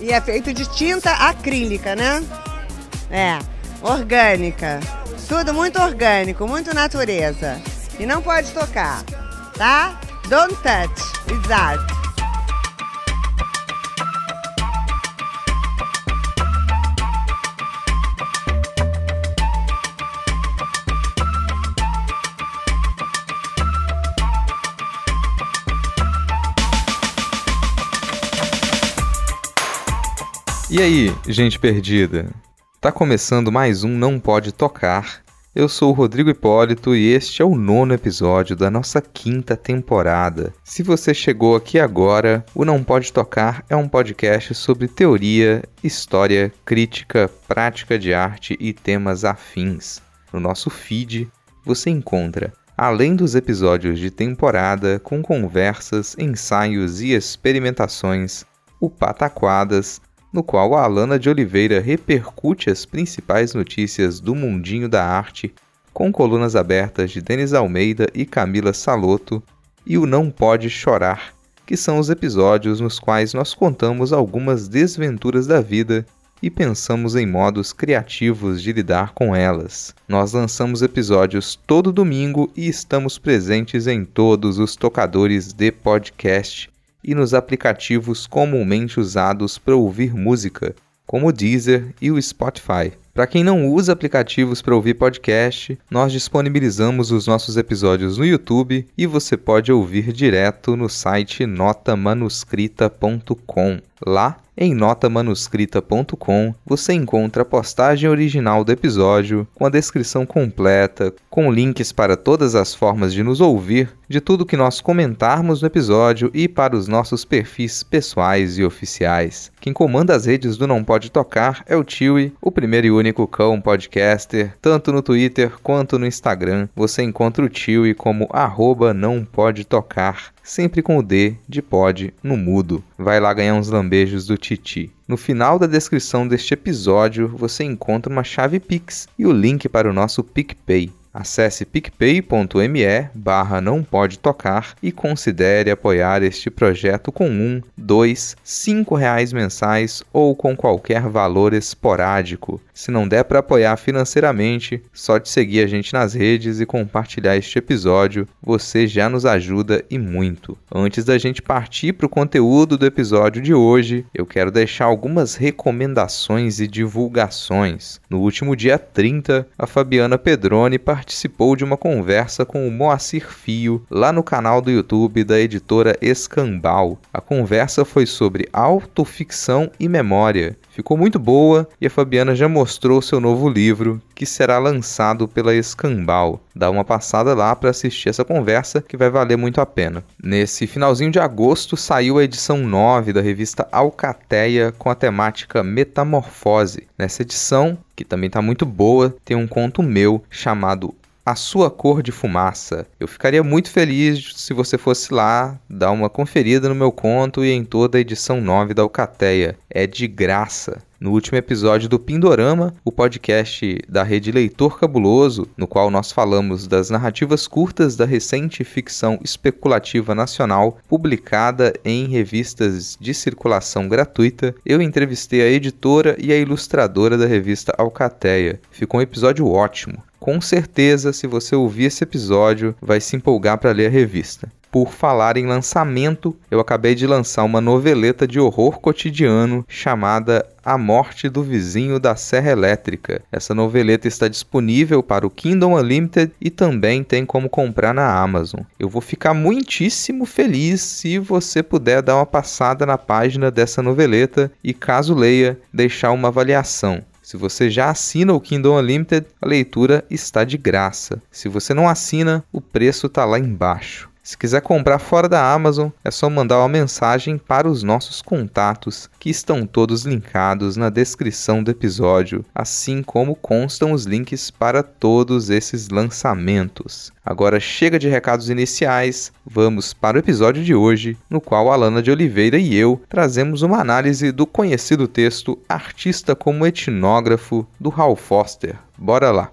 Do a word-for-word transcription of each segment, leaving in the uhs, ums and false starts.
E é feito de tinta acrílica, né? É, orgânica. Tudo muito orgânico, muito natureza. E não pode tocar, tá? Don't touch, it's art. E aí, gente perdida? Tá começando mais um Não Pode Tocar. Eu sou o Rodrigo Hipólito e este é o nono episódio da nossa quinta temporada. Se você chegou aqui agora, o Não Pode Tocar é um podcast sobre teoria, história, crítica, prática de arte e temas afins. No nosso feed, você encontra, além dos episódios de temporada, com conversas, ensaios e experimentações, o Pataquadas, no qual a Alana de Oliveira repercute as principais notícias do mundinho da arte, com colunas abertas de Denis Almeida e Camila Salotto, e o Não Pode Chorar, que são os episódios nos quais nós contamos algumas desventuras da vida e pensamos em modos criativos de lidar com elas. Nós lançamos episódios todo domingo e estamos presentes em todos os tocadores de podcast e nos aplicativos comumente usados para ouvir música, como o Deezer e o Spotify. Para quem não usa aplicativos para ouvir podcast, nós disponibilizamos os nossos episódios no YouTube e você pode ouvir direto no site nota manuscrita ponto com. Lá, em nota manuscrita ponto com, você encontra a postagem original do episódio, com a descrição completa, com links para todas as formas de nos ouvir, de tudo que nós comentarmos no episódio e para os nossos perfis pessoais e oficiais. Quem comanda as redes do Não Pode Tocar é o Tiwi, o primeiro e único cão podcaster, tanto no Twitter quanto no Instagram. Você encontra o Tiwi como arroba não pode tocar, sempre com o D de pod no mudo. Vai lá ganhar uns lambejos do Titi. No final da descrição deste episódio, você encontra uma chave Pix e o link para o nosso PicPay. Acesse picpay.me barra não pode tocar e considere apoiar este projeto com um, dois, cinco reais mensais ou com qualquer valor esporádico. Se não der para apoiar financeiramente, só de seguir a gente nas redes e compartilhar este episódio, você já nos ajuda e muito. Antes da gente partir para o conteúdo do episódio de hoje, eu quero deixar algumas recomendações e divulgações. No último dia trinta, a Fabiana Pedroni participou de uma conversa com o Moacir Fio lá no canal do YouTube da editora Escambau. A conversa foi sobre autoficção e memória. Ficou muito boa e a Fabiana já mostrou seu novo livro, que será lançado pela Escambau. Dá uma passada lá para assistir essa conversa, que vai valer muito a pena. Nesse finalzinho de agosto saiu a edição nove da revista Alcateia com a temática Metamorfose. Nessa edição, que também está muito boa, tem um conto meu chamado A Sua Cor de Fumaça. Eu ficaria muito feliz se você fosse lá dar uma conferida no meu conto e em toda a edição nove da Alcateia. É de graça. No último episódio do Pindorama, o podcast da rede Leitor Cabuloso, no qual nós falamos das narrativas curtas da recente ficção especulativa nacional, publicada em revistas de circulação gratuita, eu entrevistei a editora e a ilustradora da revista Alcateia. Ficou um episódio ótimo. Com certeza, se você ouvir esse episódio, vai se empolgar para ler a revista. Por falar em lançamento, eu acabei de lançar uma noveleta de horror cotidiano chamada A Morte do Vizinho da Serra Elétrica. Essa noveleta está disponível para o Kindle Unlimited e também tem como comprar na Amazon. Eu vou ficar muitíssimo feliz se você puder dar uma passada na página dessa noveleta e, caso leia, deixar uma avaliação. Se você já assina o Kindle Unlimited, a leitura está de graça. Se você não assina, o preço está lá embaixo. Se quiser comprar fora da Amazon, é só mandar uma mensagem para os nossos contatos, que estão todos linkados na descrição do episódio, assim como constam os links para todos esses lançamentos. Agora chega de recados iniciais, vamos para o episódio de hoje, no qual a Alana de Oliveira e eu trazemos uma análise do conhecido texto Artista como Etnógrafo, do Hal Foster. Bora lá!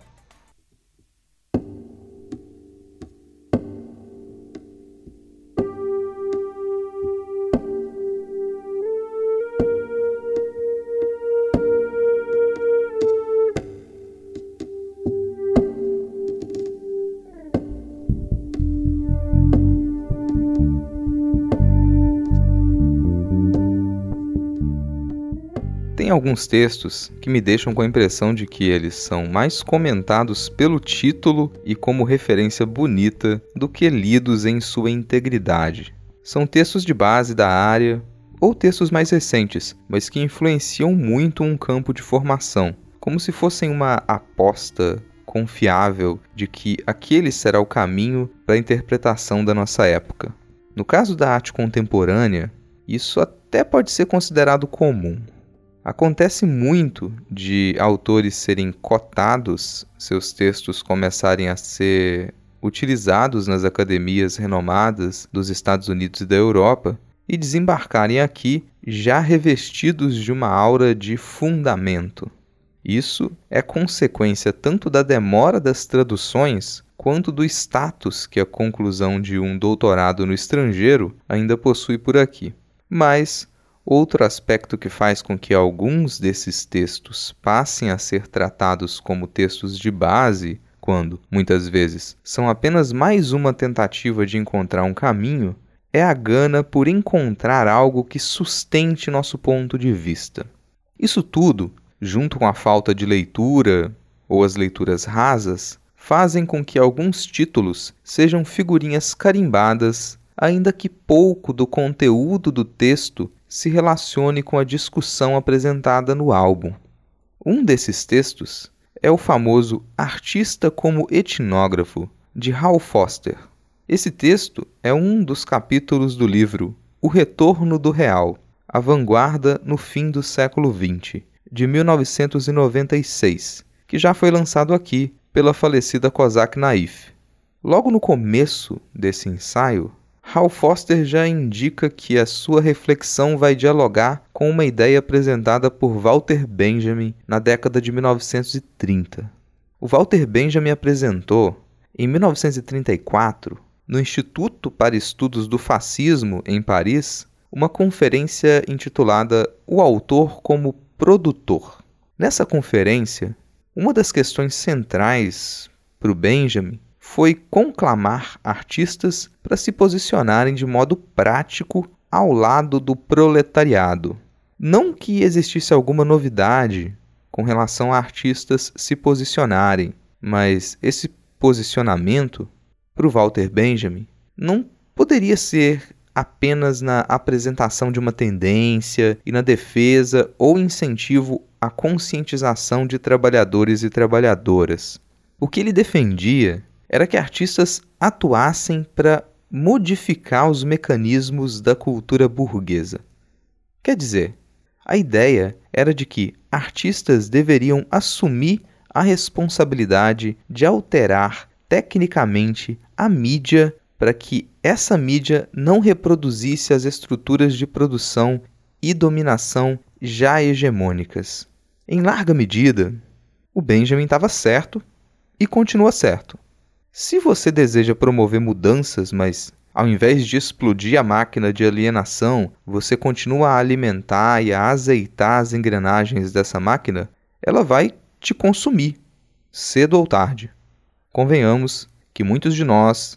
Tem alguns textos que me deixam com a impressão de que eles são mais comentados pelo título e como referência bonita do que lidos em sua integridade. São textos de base da área ou textos mais recentes, mas que influenciam muito um campo de formação, como se fossem uma aposta confiável de que aquele será o caminho para a interpretação da nossa época. No caso da arte contemporânea, isso até pode ser considerado comum. Acontece muito de autores serem cotados, seus textos começarem a ser utilizados nas academias renomadas dos Estados Unidos e da Europa e desembarcarem aqui já revestidos de uma aura de fundamento. Isso é consequência tanto da demora das traduções quanto do status que a conclusão de um doutorado no estrangeiro ainda possui por aqui. Mas outro aspecto que faz com que alguns desses textos passem a ser tratados como textos de base, quando, muitas vezes, são apenas mais uma tentativa de encontrar um caminho, é a gana por encontrar algo que sustente nosso ponto de vista. Isso tudo, junto com a falta de leitura ou as leituras rasas, fazem com que alguns títulos sejam figurinhas carimbadas, ainda que pouco do conteúdo do texto se relacione com a discussão apresentada no álbum. Um desses textos é o famoso Artista como Etnógrafo, de Hal Foster. Esse texto é um dos capítulos do livro O Retorno do Real, a vanguarda no fim do século vinte, de mil novecentos e noventa e seis, que já foi lançado aqui pela falecida Kozak Naif. Logo no começo desse ensaio, Hal Foster já indica que a sua reflexão vai dialogar com uma ideia apresentada por Walter Benjamin na década de mil novecentos e trinta. O Walter Benjamin apresentou, em mil novecentos e trinta e quatro, no Instituto para Estudos do Fascismo, em Paris, uma conferência intitulada O Autor como Produtor. Nessa conferência, uma das questões centrais para o Benjamin foi conclamar artistas para se posicionarem de modo prático ao lado do proletariado. Não que existisse alguma novidade com relação a artistas se posicionarem, mas esse posicionamento, para o Walter Benjamin, não poderia ser apenas na apresentação de uma tendência e na defesa ou incentivo à conscientização de trabalhadores e trabalhadoras. O que ele defendia era que artistas atuassem para modificar os mecanismos da cultura burguesa. Quer dizer, a ideia era de que artistas deveriam assumir a responsabilidade de alterar tecnicamente a mídia para que essa mídia não reproduzisse as estruturas de produção e dominação já hegemônicas. Em larga medida, o Benjamin estava certo e continua certo. Se você deseja promover mudanças, mas ao invés de explodir a máquina de alienação, você continua a alimentar e a azeitar as engrenagens dessa máquina, ela vai te consumir, cedo ou tarde. Convenhamos que muitos de nós,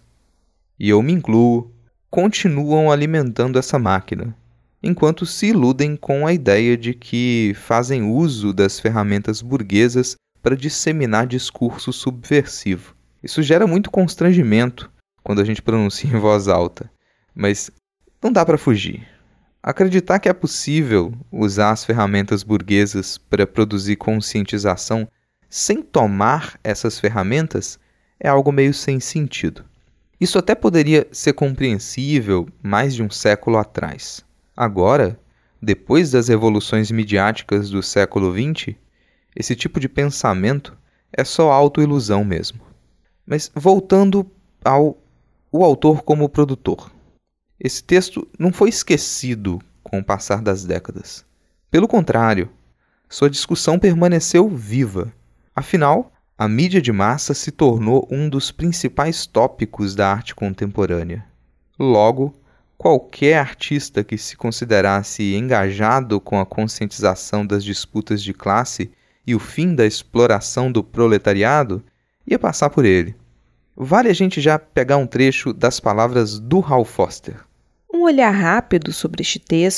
e eu me incluo, continuam alimentando essa máquina, enquanto se iludem com a ideia de que fazem uso das ferramentas burguesas para disseminar discurso subversivo. Isso gera muito constrangimento quando a gente pronuncia em voz alta, mas não dá para fugir. Acreditar que é possível usar as ferramentas burguesas para produzir conscientização sem tomar essas ferramentas é algo meio sem sentido. Isso até poderia ser compreensível mais de um século atrás. Agora, depois das revoluções midiáticas do século vinte, esse tipo de pensamento é só autoilusão mesmo. Mas voltando ao o autor como produtor. Esse texto não foi esquecido com o passar das décadas. Pelo contrário, sua discussão permaneceu viva. Afinal, a mídia de massa se tornou um dos principais tópicos da arte contemporânea. Logo, qualquer artista que se considerasse engajado com a conscientização das disputas de classe e o fim da exploração do proletariado ia passar por ele. Vale a gente já pegar um trecho das palavras do Hal Foster. Um olhar rápido sobre este texto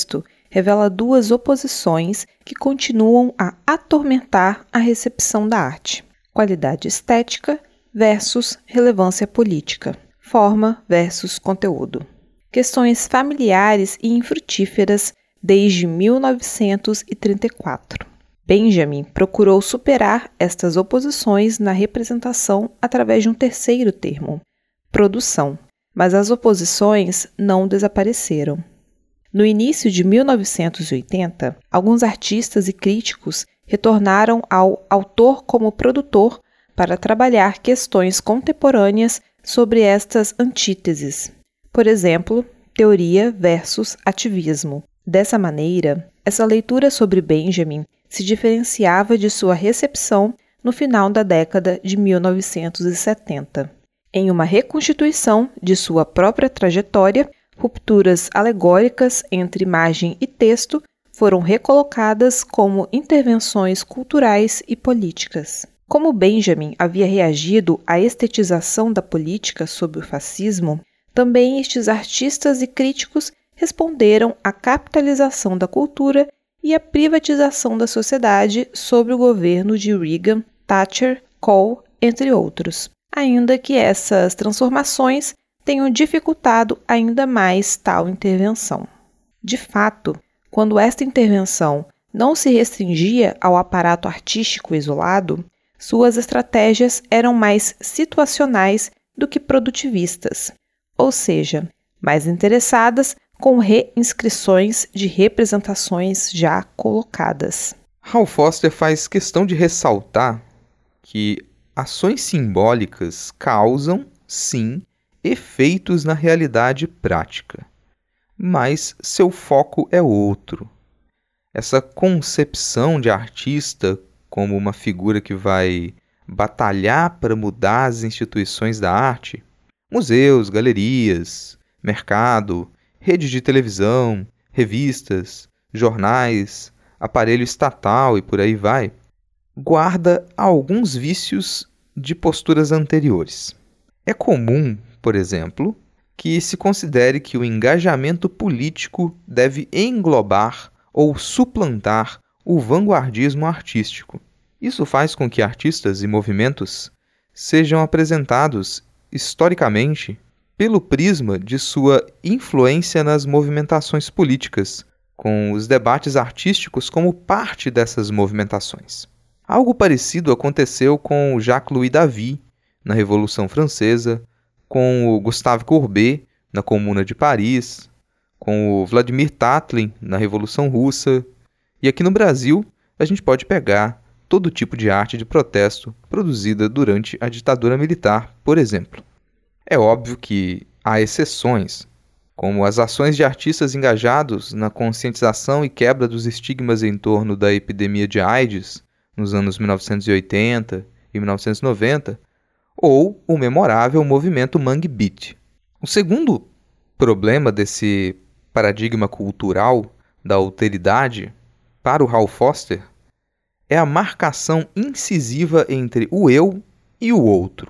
revela duas oposições que continuam a atormentar a recepção da arte: qualidade estética versus relevância política, forma versus conteúdo. Questões familiares e infrutíferas desde mil novecentos e trinta e quatro. Benjamin procurou superar estas oposições na representação através de um terceiro termo, produção, mas as oposições não desapareceram. No início de mil novecentos e oitenta, alguns artistas e críticos retornaram ao autor como produtor para trabalhar questões contemporâneas sobre estas antíteses. Por exemplo, teoria versus ativismo. Dessa maneira, essa leitura sobre Benjamin se diferenciava de sua recepção no final da década de mil novecentos e setenta. Em uma reconstituição de sua própria trajetória, rupturas alegóricas entre imagem e texto foram recolocadas como intervenções culturais e políticas. Como Benjamin havia reagido à estetização da política sob o fascismo, também estes artistas e críticos responderam à capitalização da cultura e à privatização da sociedade sob o governo de Reagan, Thatcher, Kohl, entre outros, ainda que essas transformações tenham dificultado ainda mais tal intervenção. De fato, quando esta intervenção não se restringia ao aparato artístico isolado, suas estratégias eram mais situacionais do que produtivistas, ou seja, mais interessadas com reinscrições de representações já colocadas. Hal Foster faz questão de ressaltar que ações simbólicas causam, sim, efeitos na realidade prática, mas seu foco é outro. Essa concepção de artista como uma figura que vai batalhar para mudar as instituições da arte, museus, galerias, mercado, rede de televisão, revistas, jornais, aparelho estatal e por aí vai, guarda alguns vícios de posturas anteriores. É comum, por exemplo, que se considere que o engajamento político deve englobar ou suplantar o vanguardismo artístico. Isso faz com que artistas e movimentos sejam apresentados historicamente pelo prisma de sua influência nas movimentações políticas, com os debates artísticos como parte dessas movimentações. Algo parecido aconteceu com Jacques-Louis David, na Revolução Francesa, com o Gustave Courbet, na Comuna de Paris, com o Vladimir Tatlin, na Revolução Russa, e aqui no Brasil a gente pode pegar todo tipo de arte de protesto produzida durante a ditadura militar, por exemplo. É óbvio que há exceções, como as ações de artistas engajados na conscientização e quebra dos estigmas em torno da epidemia de AIDS nos anos mil novecentos e oitenta e mil novecentos e noventa, ou o memorável movimento Mangue Beat. O segundo problema desse paradigma cultural da alteridade para o Hal Foster é a marcação incisiva entre o eu e o outro.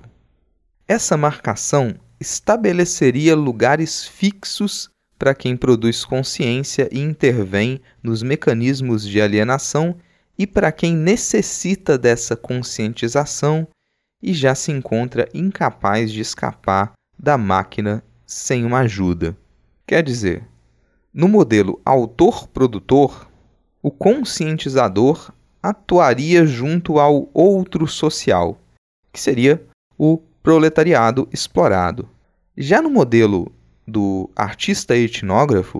Essa marcação estabeleceria lugares fixos para quem produz consciência e intervém nos mecanismos de alienação e para quem necessita dessa conscientização e já se encontra incapaz de escapar da máquina sem uma ajuda. Quer dizer, no modelo autor-produtor, o conscientizador atuaria junto ao outro social, que seria o proletariado explorado. Já no modelo do artista etnógrafo,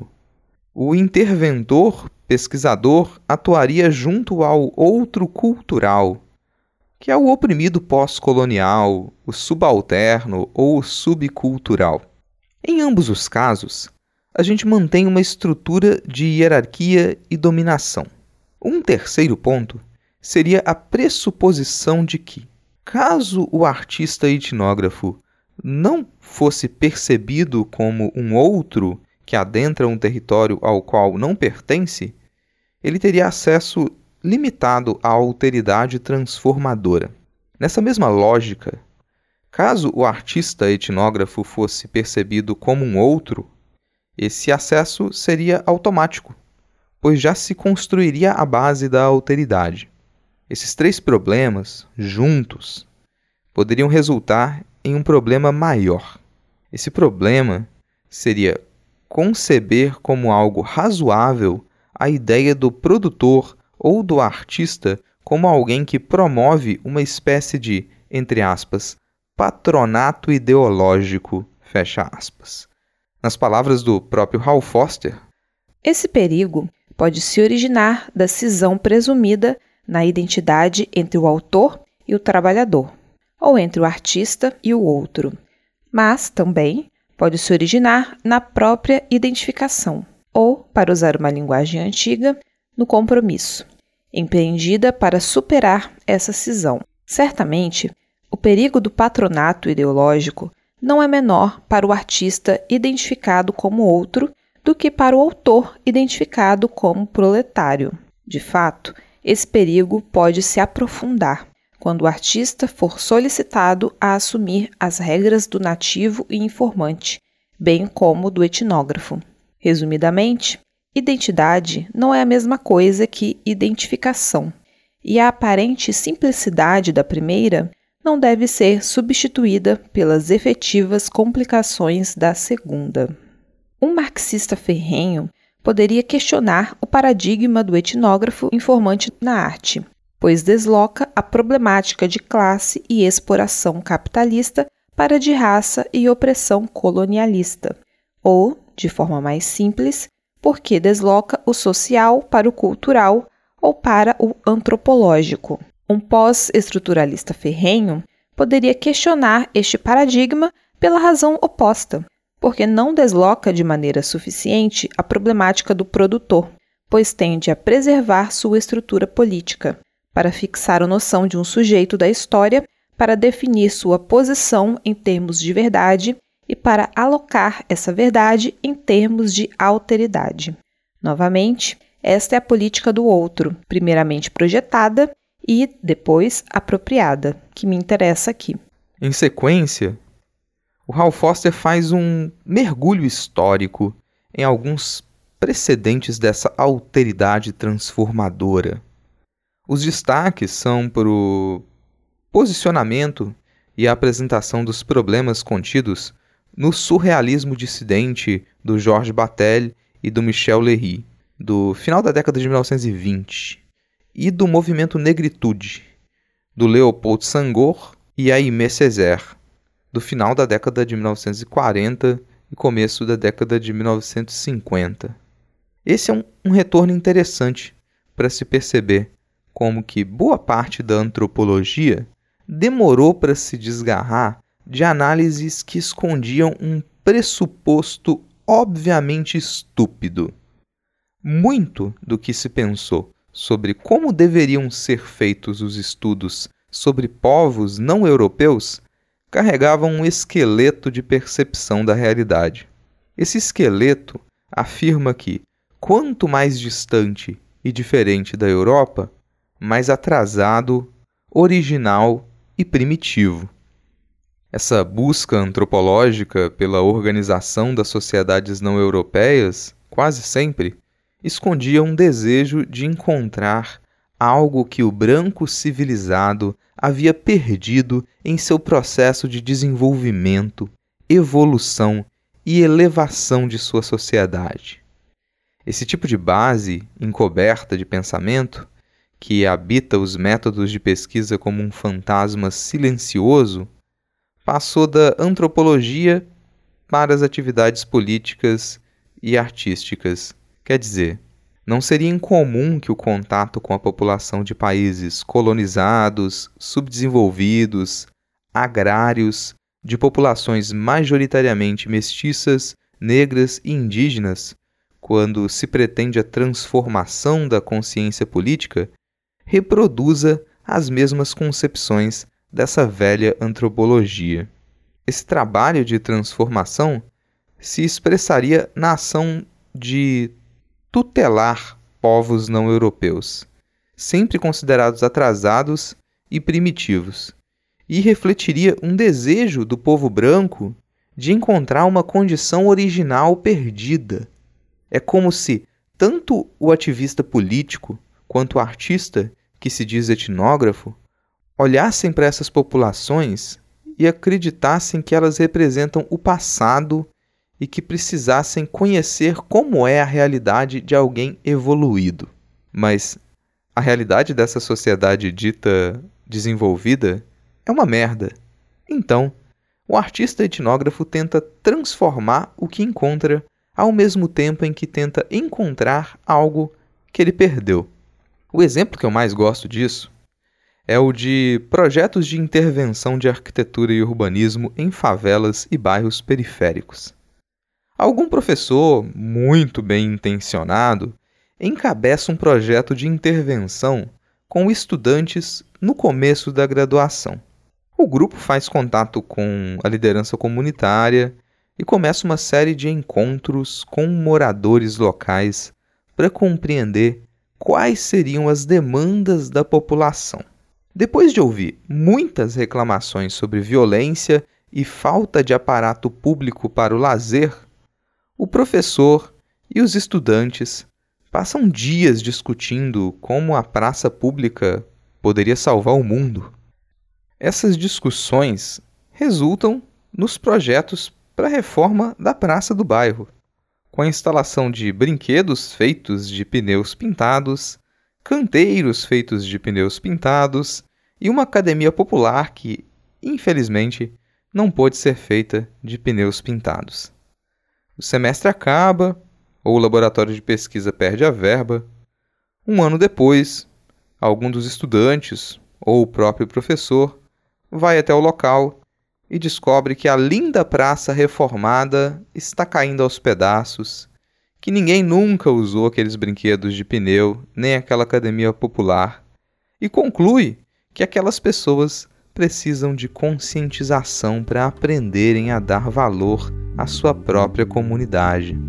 o interventor pesquisador atuaria junto ao outro cultural, que é o oprimido pós-colonial, o subalterno ou o subcultural. Em ambos os casos, a gente mantém uma estrutura de hierarquia e dominação. Um terceiro ponto seria a pressuposição de que, caso o artista etnógrafo não fosse percebido como um outro que adentra um território ao qual não pertence, ele teria acesso limitado à alteridade transformadora. Nessa mesma lógica, caso o artista etnógrafo fosse percebido como um outro, esse acesso seria automático, pois já se construiria a base da alteridade. Esses três problemas, juntos, poderiam resultar em um problema maior. Esse problema seria conceber como algo razoável a ideia do produtor ou do artista como alguém que promove uma espécie de, entre aspas, patronato ideológico, fecha aspas. Nas palavras do próprio Hal Foster, esse perigo pode se originar da cisão presumida na identidade entre o autor e o trabalhador, ou entre o artista e o outro, mas também pode se originar na própria identificação, ou, para usar uma linguagem antiga, no compromisso, empreendida para superar essa cisão. Certamente, o perigo do patronato ideológico não é menor para o artista identificado como outro do que para o autor identificado como proletário. De fato, esse perigo pode se aprofundar quando o artista for solicitado a assumir as regras do nativo e informante, bem como do etnógrafo. Resumidamente, identidade não é a mesma coisa que identificação, e a aparente simplicidade da primeira não deve ser substituída pelas efetivas complicações da segunda. Um marxista ferrenho poderia questionar o paradigma do etnógrafo informante na arte, pois desloca a problemática de classe e exploração capitalista para de raça e opressão colonialista, ou, de forma mais simples, porque desloca o social para o cultural ou para o antropológico. Um pós-estruturalista ferrenho poderia questionar este paradigma pela razão oposta, porque não desloca de maneira suficiente a problemática do produtor, pois tende a preservar sua estrutura política, para fixar a noção de um sujeito da história, para definir sua posição em termos de verdade e para alocar essa verdade em termos de alteridade. Novamente, esta é a política do outro, primeiramente projetada e, depois, apropriada, que me interessa aqui. Em sequência, o Hal Foster faz um mergulho histórico em alguns precedentes dessa alteridade transformadora. Os destaques são para o posicionamento e a apresentação dos problemas contidos no surrealismo dissidente do Georges Bataille e do Michel Léry, do final da década de mil novecentos e vinte, e do movimento Negritude, do Léopold Senghor e Aimé Césaire, do final da década de mil novecentos e quarenta e começo da década de mil novecentos e cinquenta. Esse é um, um retorno interessante para se perceber como que boa parte da antropologia demorou para se desgarrar de análises que escondiam um pressuposto obviamente estúpido. Muito do que se pensou sobre como deveriam ser feitos os estudos sobre povos não europeus carregavam um esqueleto de percepção da realidade. Esse esqueleto afirma que, quanto mais distante e diferente da Europa, mais atrasado, original e primitivo. Essa busca antropológica pela organização das sociedades não europeias, quase sempre, escondia um desejo de encontrar algo que o branco civilizado havia perdido em seu processo de desenvolvimento, evolução e elevação de sua sociedade. Esse tipo de base encoberta de pensamento, que habita os métodos de pesquisa como um fantasma silencioso, passou da antropologia para as atividades políticas e artísticas. Quer dizer, não seria incomum que o contato com a população de países colonizados, subdesenvolvidos, agrários, de populações majoritariamente mestiças, negras e indígenas, quando se pretende a transformação da consciência política, reproduza as mesmas concepções dessa velha antropologia. Esse trabalho de transformação se expressaria na ação de tutelar povos não europeus, sempre considerados atrasados e primitivos, e refletiria um desejo do povo branco de encontrar uma condição original perdida. É como se, tanto o ativista político quanto o artista, que se diz etnógrafo, olhassem para essas populações e acreditassem que elas representam o passado e que precisassem conhecer como é a realidade de alguém evoluído. Mas a realidade dessa sociedade dita desenvolvida é uma merda. Então, o artista etnógrafo tenta transformar o que encontra ao mesmo tempo em que tenta encontrar algo que ele perdeu. O exemplo que eu mais gosto disso é o de projetos de intervenção de arquitetura e urbanismo em favelas e bairros periféricos. Algum professor, muito bem intencionado, encabeça um projeto de intervenção com estudantes no começo da graduação. O grupo faz contato com a liderança comunitária e começa uma série de encontros com moradores locais para compreender quais seriam as demandas da população. Depois de ouvir muitas reclamações sobre violência e falta de aparato público para o lazer, o professor e os estudantes passam dias discutindo como a praça pública poderia salvar o mundo. Essas discussões resultam nos projetos para a reforma da praça do bairro, com a instalação de brinquedos feitos de pneus pintados, canteiros feitos de pneus pintados e uma academia popular que, infelizmente, não pôde ser feita de pneus pintados. O semestre acaba, ou o laboratório de pesquisa perde a verba. Um ano depois, algum dos estudantes, ou o próprio professor, vai até o local e descobre que a linda praça reformada está caindo aos pedaços, que ninguém nunca usou aqueles brinquedos de pneu, nem aquela academia popular, e conclui que aquelas pessoas precisam de conscientização para aprenderem a dar valor à sua própria comunidade.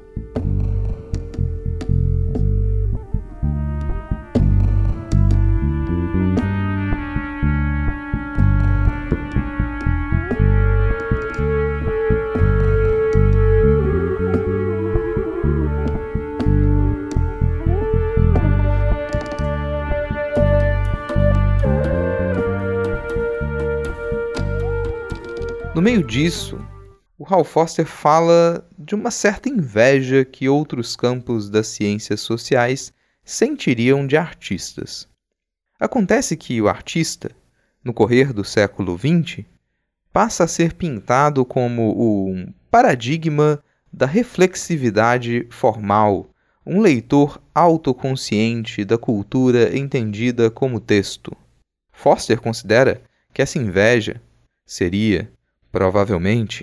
No meio disso, o Hal Foster fala de uma certa inveja que outros campos das ciências sociais sentiriam de artistas. Acontece que o artista, no correr do século vinte, passa a ser pintado como o paradigma da reflexividade formal, um leitor autoconsciente da cultura entendida como texto. Foster considera que essa inveja seria, provavelmente,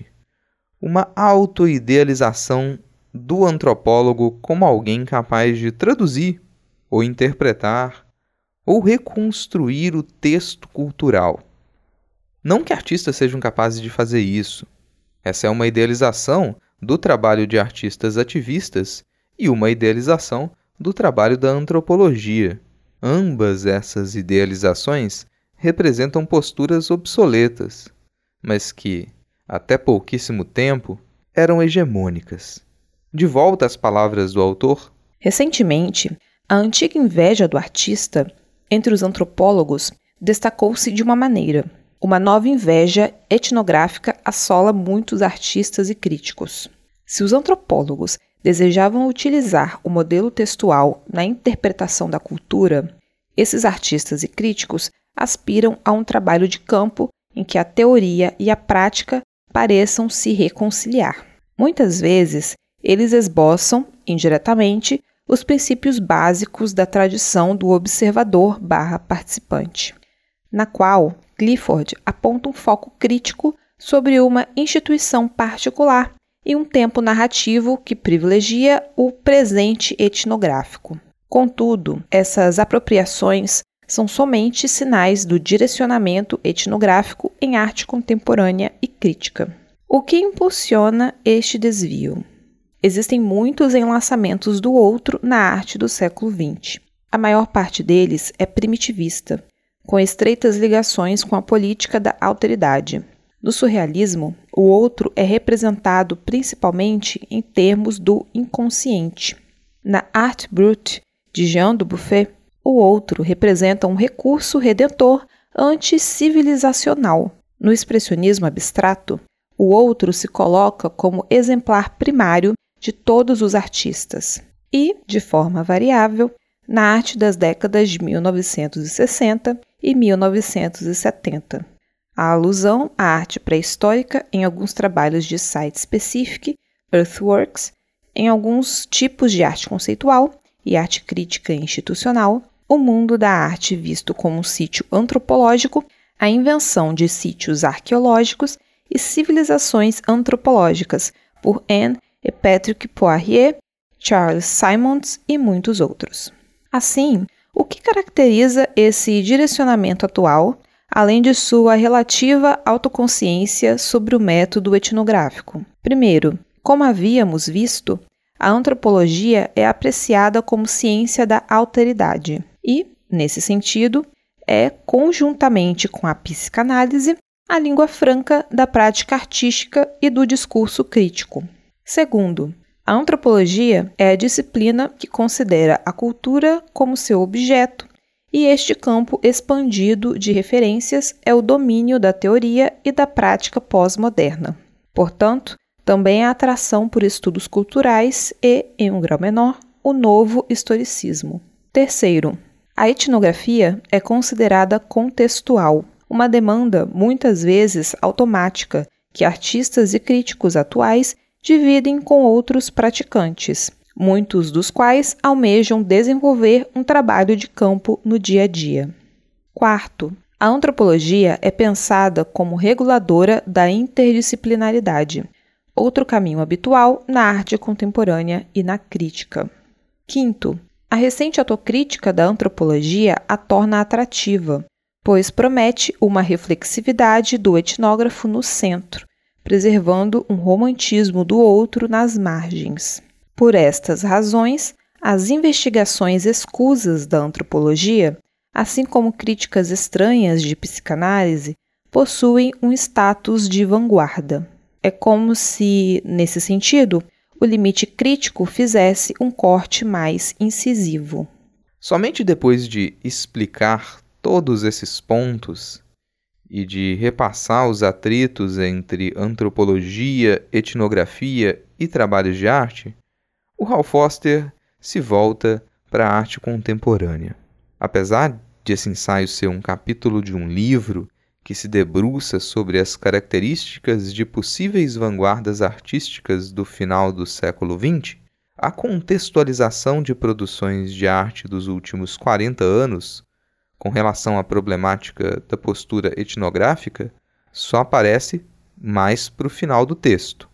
uma autoidealização do antropólogo como alguém capaz de traduzir, ou interpretar, ou reconstruir o texto cultural. Não que artistas sejam capazes de fazer isso. Essa é uma idealização do trabalho de artistas ativistas e uma idealização do trabalho da antropologia. Ambas essas idealizações representam posturas obsoletas, mas que, até pouquíssimo tempo, eram hegemônicas. De volta às palavras do autor. Recentemente, a antiga inveja do artista, entre os antropólogos, destacou-se de uma maneira. Uma nova inveja etnográfica assola muitos artistas e críticos. Se os antropólogos desejavam utilizar o modelo textual na interpretação da cultura, esses artistas e críticos aspiram a um trabalho de campo em que a teoria e a prática pareçam se reconciliar. Muitas vezes, eles esboçam, indiretamente, os princípios básicos da tradição do observador barra participante, na qual Clifford aponta um foco crítico sobre uma instituição particular e um tempo narrativo que privilegia o presente etnográfico. Contudo, essas apropriações são somente sinais do direcionamento etnográfico em arte contemporânea e crítica. O que impulsiona este desvio? Existem muitos enlaçamentos do outro na arte do século vinte. A maior parte deles é primitivista, com estreitas ligações com a política da alteridade. No surrealismo, o outro é representado principalmente em termos do inconsciente. Na Art Brut, de Jean Dubuffet, o outro representa um recurso redentor anticivilizacional. No expressionismo abstrato, o outro se coloca como exemplar primário de todos os artistas. E, de forma variável, na arte das décadas de mil novecentos e sessenta e mil novecentos e setenta. A alusão à arte pré-histórica em alguns trabalhos de site-specific, earthworks, em alguns tipos de arte conceitual e arte crítica institucional, o mundo da arte visto como um sítio antropológico, a invenção de sítios arqueológicos e civilizações antropológicas, por Anne e Patrick Poirier, Charles Simons e muitos outros. Assim, o que caracteriza esse direcionamento atual, além de sua relativa autoconsciência sobre o método etnográfico? Primeiro, como havíamos visto, a antropologia é apreciada como ciência da alteridade e, nesse sentido, é, conjuntamente com a psicanálise, a língua franca da prática artística e do discurso crítico. Segundo, a antropologia é a disciplina que considera a cultura como seu objeto, e este campo expandido de referências é o domínio da teoria e da prática pós-moderna. Portanto, também a atração por estudos culturais e, em um grau menor, o novo historicismo. Terceiro, a etnografia é considerada contextual, uma demanda muitas vezes automática que artistas e críticos atuais dividem com outros praticantes, muitos dos quais almejam desenvolver um trabalho de campo no dia a dia. Quarto, a antropologia é pensada como reguladora da interdisciplinaridade, outro caminho habitual na arte contemporânea e na crítica. Quinto, a recente autocrítica da antropologia a torna atrativa, pois promete uma reflexividade do etnógrafo no centro, preservando um romantismo do outro nas margens. Por estas razões, as investigações escusas da antropologia, assim como críticas estranhas de psicanálise, possuem um status de vanguarda. É como se, nesse sentido, o limite crítico fizesse um corte mais incisivo. Somente depois de explicar todos esses pontos e de repassar os atritos entre antropologia, etnografia e trabalhos de arte, o Hal Foster se volta para a arte contemporânea. Apesar de esse ensaio ser um capítulo de um livro que se debruça sobre as características de possíveis vanguardas artísticas do final do século vinte, a contextualização de produções de arte dos últimos quarenta anos com relação à problemática da postura etnográfica só aparece mais para o final do texto.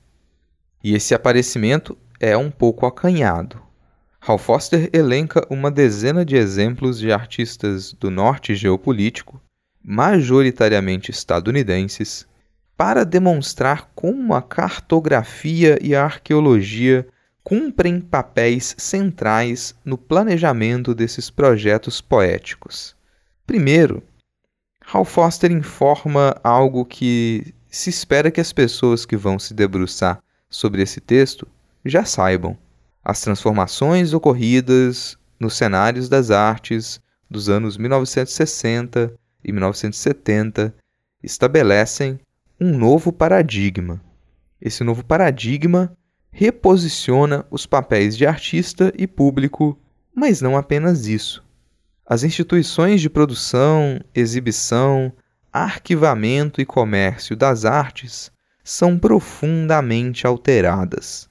E esse aparecimento é um pouco acanhado. Hal Foster elenca uma dezena de exemplos de artistas do norte geopolítico, majoritariamente estadunidenses, para demonstrar como a cartografia e a arqueologia cumprem papéis centrais no planejamento desses projetos poéticos. Primeiro, Hal Foster informa algo que se espera que as pessoas que vão se debruçar sobre esse texto já saibam. As transformações ocorridas nos cenários das artes dos anos mil novecentos e sessenta e mil novecentos e setenta estabelecem um novo paradigma. Esse novo paradigma reposiciona os papéis de artista e público, mas não apenas isso. As instituições de produção, exibição, arquivamento e comércio das artes são profundamente alteradas.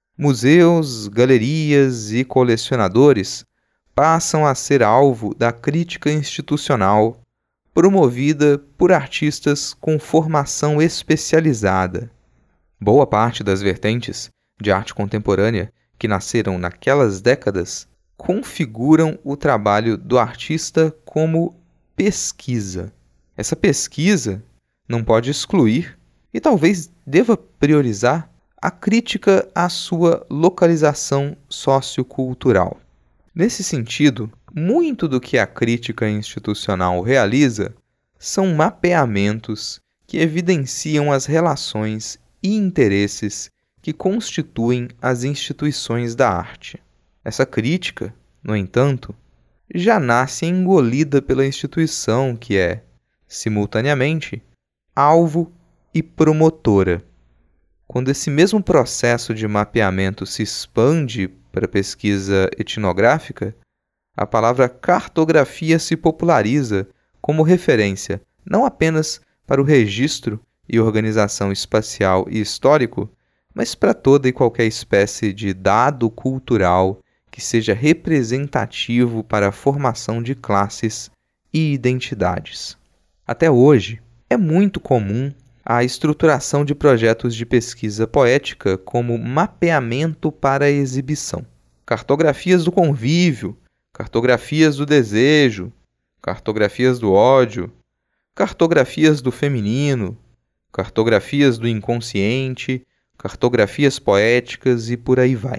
Museus, galerias e colecionadores passam a ser alvo da crítica institucional promovida por artistas com formação especializada. Boa parte das vertentes de arte contemporânea que nasceram naquelas décadas configuram o trabalho do artista como pesquisa. Essa pesquisa não pode excluir e talvez deva priorizar a crítica à sua localização sociocultural. Nesse sentido, muito do que a crítica institucional realiza são mapeamentos que evidenciam as relações e interesses que constituem as instituições da arte. Essa crítica, no entanto, já nasce engolida pela instituição que é, simultaneamente, alvo e promotora. Quando esse mesmo processo de mapeamento se expande para a pesquisa etnográfica, a palavra cartografia se populariza como referência não apenas para o registro e organização espacial e histórico, mas para toda e qualquer espécie de dado cultural que seja representativo para a formação de classes e identidades. Até hoje, é muito comum a estruturação de projetos de pesquisa poética como mapeamento para exibição. Cartografias do convívio, cartografias do desejo, cartografias do ódio, cartografias do feminino, cartografias do inconsciente, cartografias poéticas e por aí vai.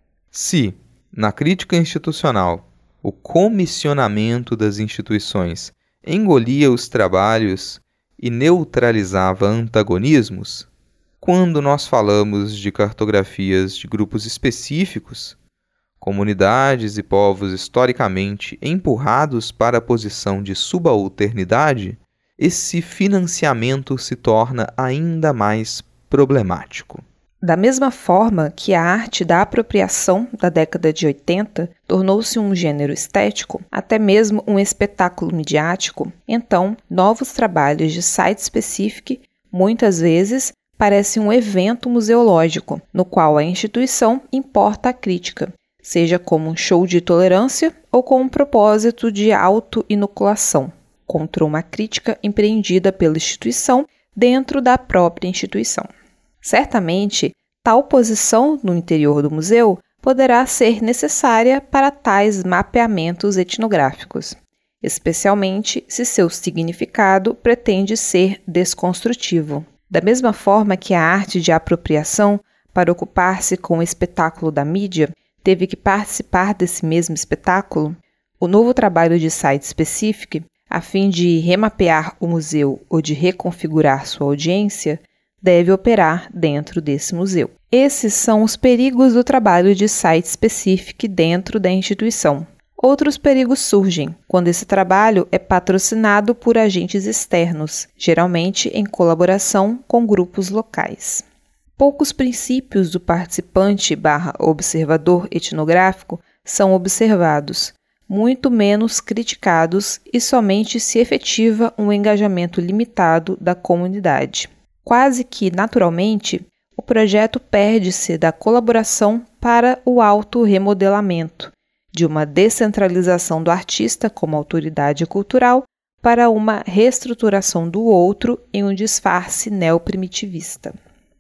Se, na crítica institucional, o comissionamento das instituições engolia os trabalhos e neutralizava antagonismos, quando nós falamos de cartografias de grupos específicos, comunidades e povos historicamente empurrados para a posição de subalternidade, esse financiamento se torna ainda mais problemático. Da mesma forma que a arte da apropriação da década de oitenta tornou-se um gênero estético, até mesmo um espetáculo midiático, então novos trabalhos de site-specific muitas vezes parecem um evento museológico, no qual a instituição importa a crítica, seja como um show de tolerância ou com um propósito de auto-inoculação, contra uma crítica empreendida pela instituição dentro da própria instituição. Certamente, tal posição no interior do museu poderá ser necessária para tais mapeamentos etnográficos, especialmente se seu significado pretende ser desconstrutivo. Da mesma forma que a arte de apropriação, para ocupar-se com o espetáculo da mídia, teve que participar desse mesmo espetáculo, o novo trabalho de site-specific, a fim de remapear o museu ou de reconfigurar sua audiência, deve operar dentro desse museu. Esses são os perigos do trabalho de site-specific dentro da instituição. Outros perigos surgem quando esse trabalho é patrocinado por agentes externos, geralmente em colaboração com grupos locais. Poucos princípios do participante barra observador etnográfico são observados, muito menos criticados e somente se efetiva um engajamento limitado da comunidade. Quase que naturalmente, o projeto perde-se da colaboração para o autorremodelamento, de uma descentralização do artista como autoridade cultural para uma reestruturação do outro em um disfarce neoprimitivista.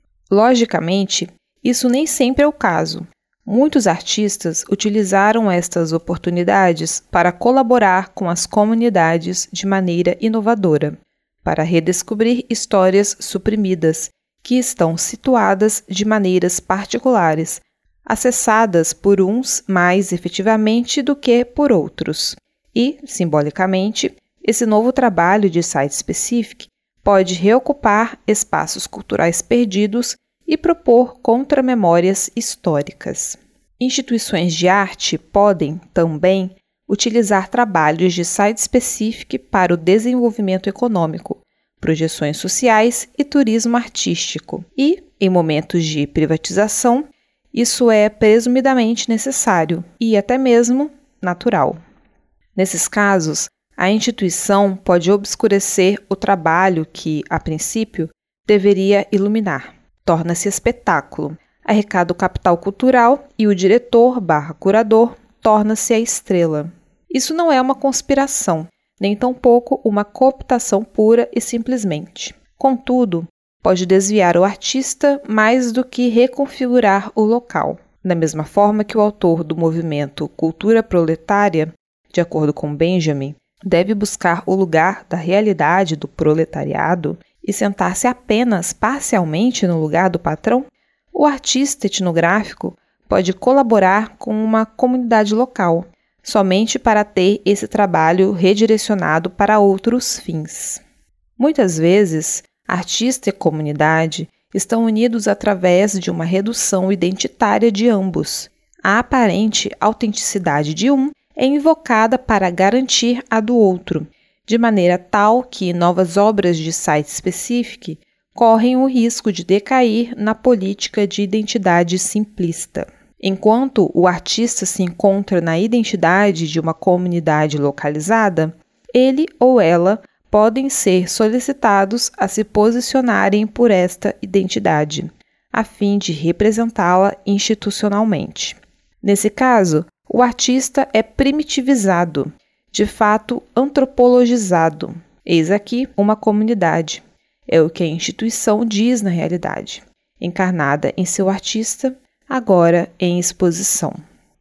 Logicamente, isso nem sempre é o caso. Muitos artistas utilizaram estas oportunidades para colaborar com as comunidades de maneira inovadora, para redescobrir histórias suprimidas, que estão situadas de maneiras particulares, acessadas por uns mais efetivamente do que por outros. E, simbolicamente, esse novo trabalho de site-specific pode reocupar espaços culturais perdidos e propor contramemórias históricas. Instituições de arte podem, também, utilizar trabalhos de site-specific para o desenvolvimento econômico, projeções sociais e turismo artístico. E, em momentos de privatização, isso é presumidamente necessário e até mesmo natural. Nesses casos, a instituição pode obscurecer o trabalho que, a princípio, deveria iluminar. Torna-se espetáculo, arrecada o capital cultural e o diretor barra curador torna-se a estrela. Isso não é uma conspiração, nem tampouco uma cooptação pura e simplesmente. Contudo, pode desviar o artista mais do que reconfigurar o local. Da mesma forma que o autor do movimento Cultura Proletária, de acordo com Benjamin, deve buscar o lugar da realidade do proletariado e sentar-se apenas parcialmente no lugar do patrão, o artista etnográfico pode colaborar com uma comunidade local, somente para ter esse trabalho redirecionado para outros fins. Muitas vezes, artista e comunidade estão unidos através de uma redução identitária de ambos. A aparente autenticidade de um é invocada para garantir a do outro, de maneira tal que novas obras de site-specific correm o risco de decair na política de identidade simplista. Enquanto o artista se encontra na identidade de uma comunidade localizada, ele ou ela podem ser solicitados a se posicionarem por esta identidade, a fim de representá-la institucionalmente. Nesse caso, o artista é primitivizado, de fato antropologizado. Eis aqui uma comunidade. É o que a instituição diz na realidade, encarnada em seu artista, agora em exposição.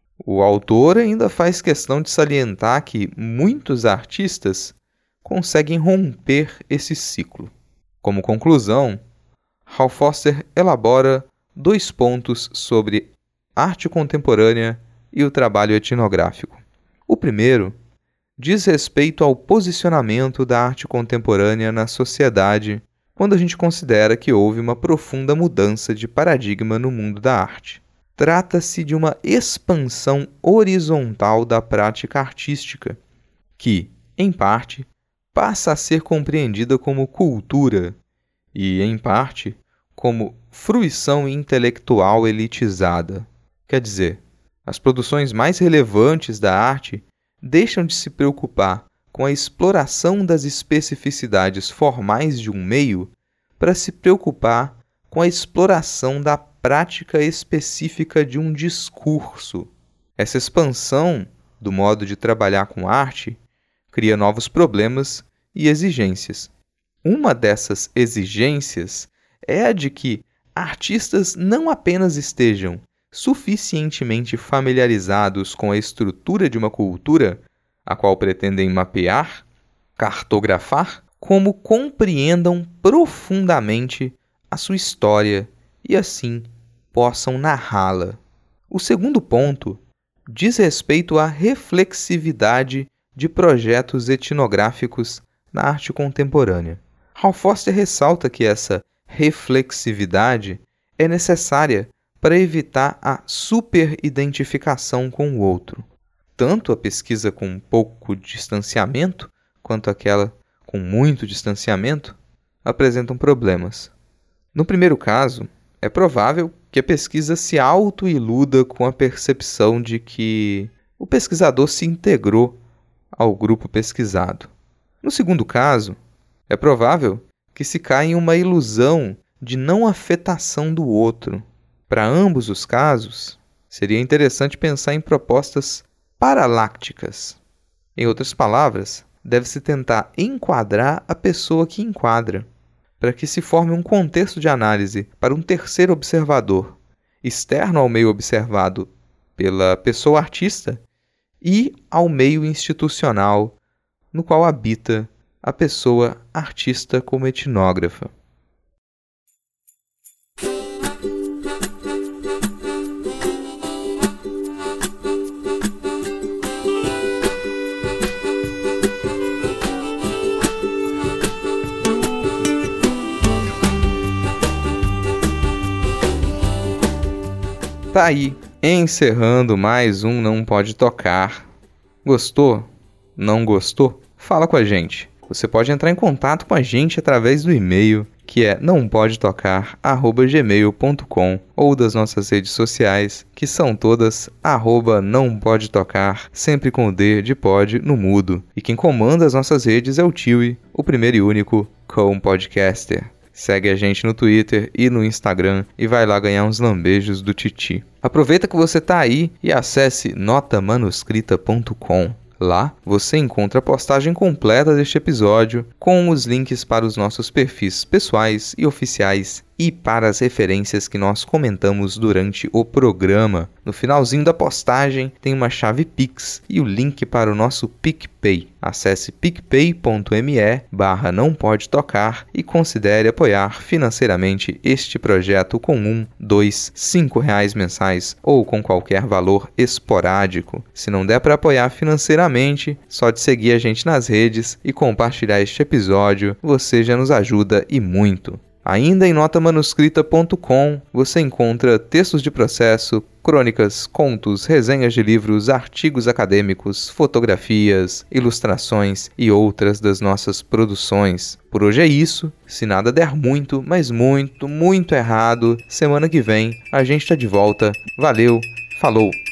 O autor ainda faz questão de salientar que muitos artistas conseguem romper esse ciclo. Como conclusão, Hal Foster elabora dois pontos sobre arte contemporânea e o trabalho etnográfico. O primeiro diz respeito ao posicionamento da arte contemporânea na sociedade quando a gente considera que houve uma profunda mudança de paradigma no mundo da arte. Trata-se de uma expansão horizontal da prática artística, que, em parte, passa a ser compreendida como cultura e, em parte, como fruição intelectual elitizada. Quer dizer, as produções mais relevantes da arte deixam de se preocupar com a exploração das especificidades formais de um meio para se preocupar com a exploração da prática específica de um discurso. Essa expansão do modo de trabalhar com arte cria novos problemas e exigências. Uma dessas exigências é a de que artistas não apenas estejam suficientemente familiarizados com a estrutura de uma cultura, a qual pretendem mapear, cartografar, como compreendam profundamente a sua história e, assim, possam narrá-la. O segundo ponto diz respeito à reflexividade de projetos etnográficos na arte contemporânea. Hal Foster ressalta que essa reflexividade é necessária para evitar a superidentificação com o outro. Tanto a pesquisa com pouco distanciamento quanto aquela com muito distanciamento apresentam problemas. No primeiro caso, é provável que a pesquisa se auto-iluda com a percepção de que o pesquisador se integrou ao grupo pesquisado. No segundo caso, é provável que se caia em uma ilusão de não afetação do outro. Para ambos os casos, seria interessante pensar em propostas paralácticas. Em outras palavras, deve-se tentar enquadrar a pessoa que enquadra, para que se forme um contexto de análise para um terceiro observador, externo ao meio observado pela pessoa artista e ao meio institucional no qual habita a pessoa artista como etnógrafa. Tá aí, encerrando mais um Não Pode Tocar. Gostou? Não gostou? Fala com a gente. Você pode entrar em contato com a gente através do e-mail, que é não pode tocar arroba gmail ponto com, ou das nossas redes sociais, que são todas arroba não pode tocar, sempre com o D de pod no mudo. E quem comanda as nossas redes é o Tiwi, o primeiro e único com-podcaster. Segue a gente no Twitter e no Instagram e vai lá ganhar uns lambejos do Titi. Aproveita que você tá aí e acesse nota manuscrita ponto com. Lá você encontra a postagem completa deste episódio com os links para os nossos perfis pessoais e oficiais e para as referências que nós comentamos durante o programa. No finalzinho da postagem tem uma chave Pix e o link para o nosso PicPay. Acesse picpay ponto me barra não pode tocar e considere apoiar financeiramente este projeto com um, dois, cinco reais mensais ou com qualquer valor esporádico. Se não der para apoiar financeiramente, só de seguir a gente nas redes e compartilhar este episódio, você já nos ajuda e muito. Ainda em nota manuscrita ponto com você encontra textos de processo, crônicas, contos, resenhas de livros, artigos acadêmicos, fotografias, ilustrações e outras das nossas produções. Por hoje é isso. Se nada der muito, mas muito, muito errado, semana que vem a gente tá de volta. Valeu, falou!